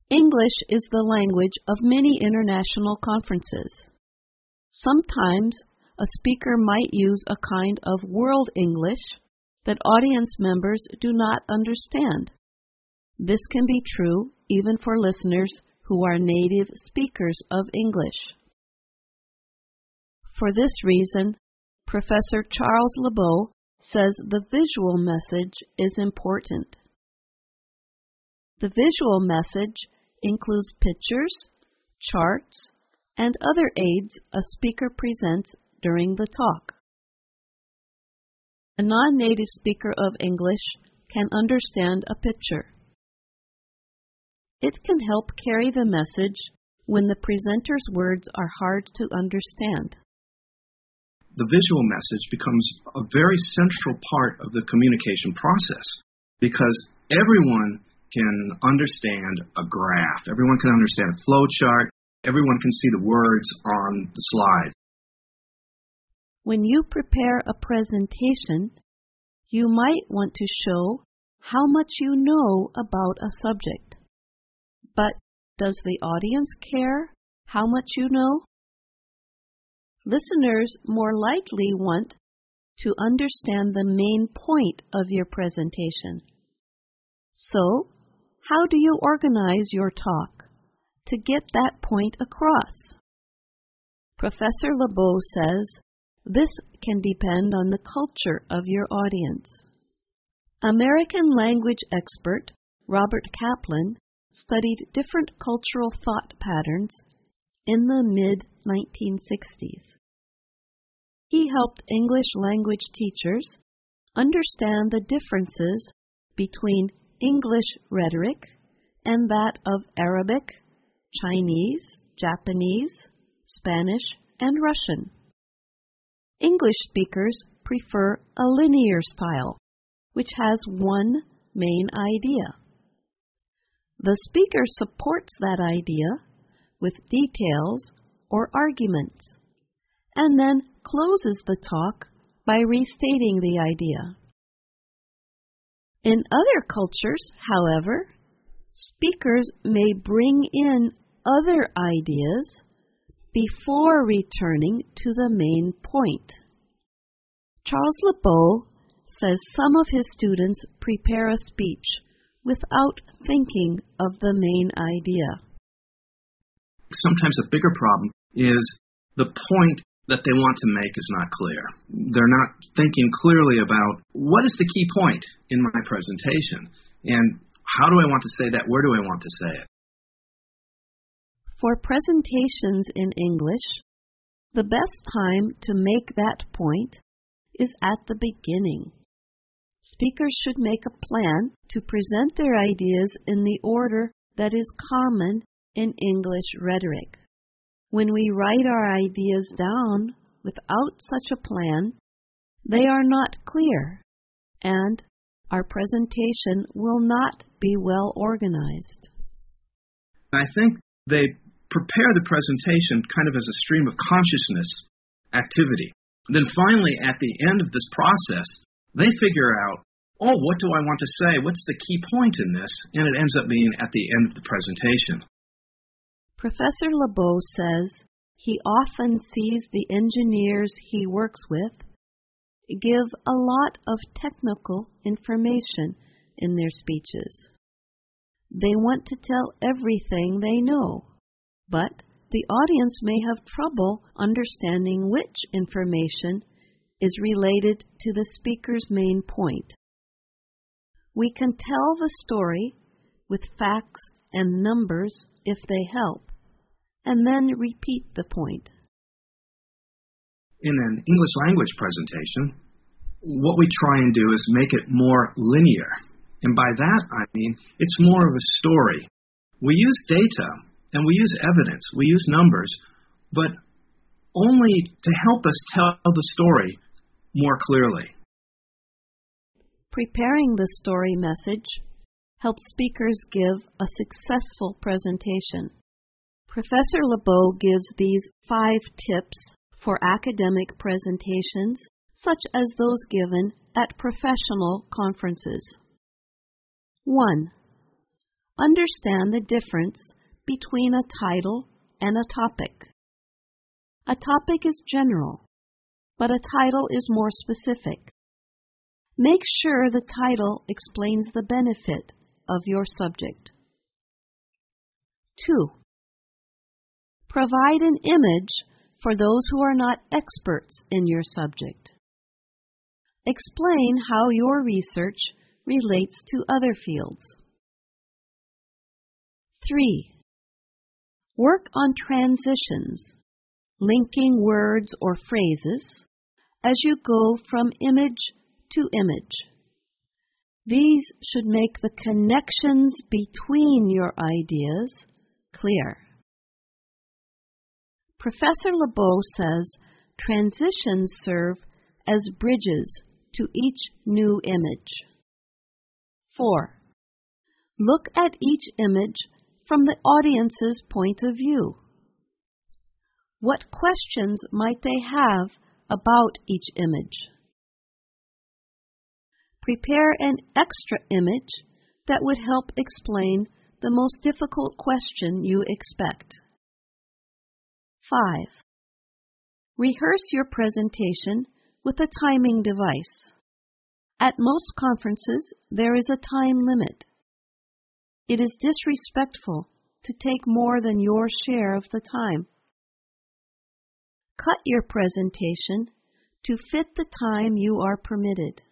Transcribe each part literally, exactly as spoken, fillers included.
English is the language of many international conferences. Sometimes a speaker might use a kind of world English that audience members do not understand. This can be true even for listeners who are native speakers of English. For this reason, Professor Charles LeBeau says the visual message is important. The visual message includes pictures, charts, and other aids a speaker presents during the talk. A non-native speaker of English can understand a picture. It can help carry the message when the presenter's words are hard to understand. The visual message becomes a very central part of the communication process because everyone can understand a graph, everyone can understand a flow chart, everyone can see the words on the slide. When you prepare a presentation, you might want to show how much you know about a subject. But does the audience care how much you know? Listeners more likely want to understand the main point of your presentation. So, how do you organize your talk to get that point across? Professor LeBeau says this can depend on the culture of your audience. American language expert Robert Kaplan studied different cultural thought patterns in the mid nineteen sixties. He helped English language teachers understand the differences between English rhetoric and that of Arabic, Chinese, Japanese, Spanish, and Russian. English speakers prefer a linear style, which has one main idea. The speaker supports that idea with details or arguments, and then closes the talk by restating the idea. In other cultures, however, speakers may bring in other ideas before returning to the main point. Charles LeBeau says some of his students prepare a speech without thinking of the main idea. Sometimes a bigger problem is the point that they want to make is not clear. They're not thinking clearly about what is the key point in my presentation and how do I want to say that, where do I want to say it. For presentations in English, the best time to make that point is at the beginning. Speakers should make a plan to present their ideas in the order that is common in English rhetoric. When we write our ideas down without such a plan, they are not clear, and our presentation will not be well organized. I think they prepare the presentation kind of as a stream of consciousness activity. Then finally, at the end of this process, they figure out, oh, what do I want to say? What's the key point in this? And it ends up being at the end of the presentation. Professor LeBeau says he often sees the engineers he works with give a lot of technical information in their speeches. They want to tell everything they know, but the audience may have trouble understanding which information is related to the speaker's main point. We can tell the story with facts and numbers if they help, and then repeat the point. In an English language presentation, what we try and do is make it more linear. And by that, I mean, it's more of a story. We use data, and we use evidence, we use numbers, but only to help us tell the story more clearly. Preparing the story message helps speakers give a successful presentation. Professor LeBeau gives these five tips for academic presentations, such as those given at professional conferences. one. understand the difference between a title and a topic. A topic is general, but a title is more specific. Make sure the title explains the benefit of your subject. two. Provide an image for those who are not experts in your subject. Explain how your research relates to other fields. three. Work on transitions, linking words or phrases as you go from image to image. These should make the connections between your ideas clear. Professor LeBeau says transitions serve as bridges to each new image. four. Look at each image from the audience's point of view. What questions might they have about each image? Prepare an extra image that would help explain the most difficult question you expect. five. Rehearse your presentation with a timing device. At most conferences, there is a time limit. It is disrespectful to take more than your share of the time. Cut your presentation to fit the time you are permitted.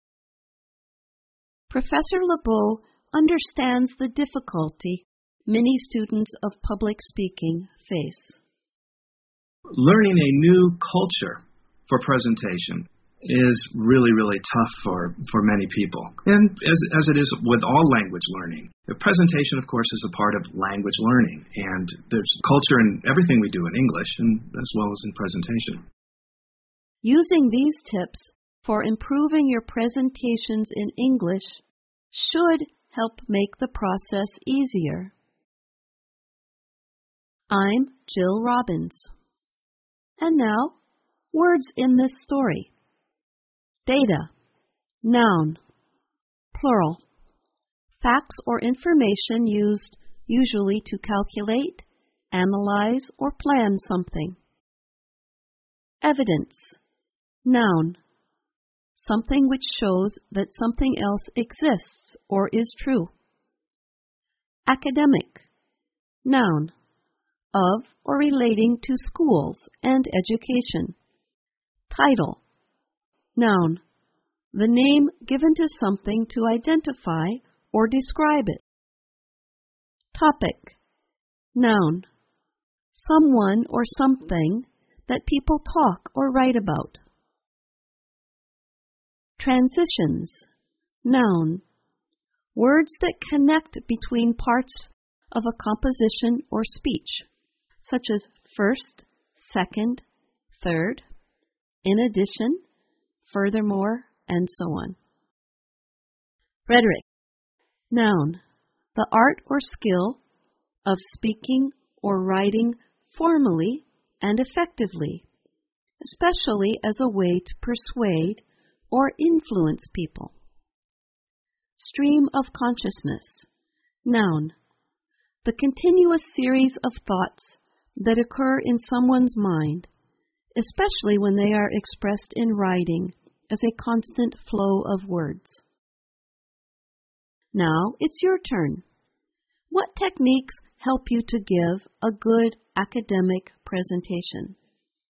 Professor LeBeau understands the difficulty many students of public speaking face. Learning a new culture for presentation is really, really tough for, for many people. And as, as it is with all language learning, the presentation, of course, is a part of language learning. And there's culture in everything we do in English, and as well as in presentation. Using these tips for improving your presentations in English should help make the process easier. I'm Jill Robbins. And now, words in this story. Data, noun, plural. Facts or information used usually to calculate, analyze, or plan something. Evidence, noun. Something which shows that something else exists or is true. Academic, noun. Of or relating to schools and education. Title, noun. The name given to something to identify or describe it. Topic, noun. Someone or something that people talk or write about. Transitions, noun. Words that connect between parts of a composition or speech, such as first, second, third, in addition, furthermore, and so on. Rhetoric, noun. The art or skill of speaking or writing formally and effectively, especially as a way to persuade or influence people. Stream of consciousness, noun. The continuous series of thoughts that occur in someone's mind, especially when they are expressed in writing as a constant flow of words. Now it's your turn. What techniques help you to give a good academic presentation?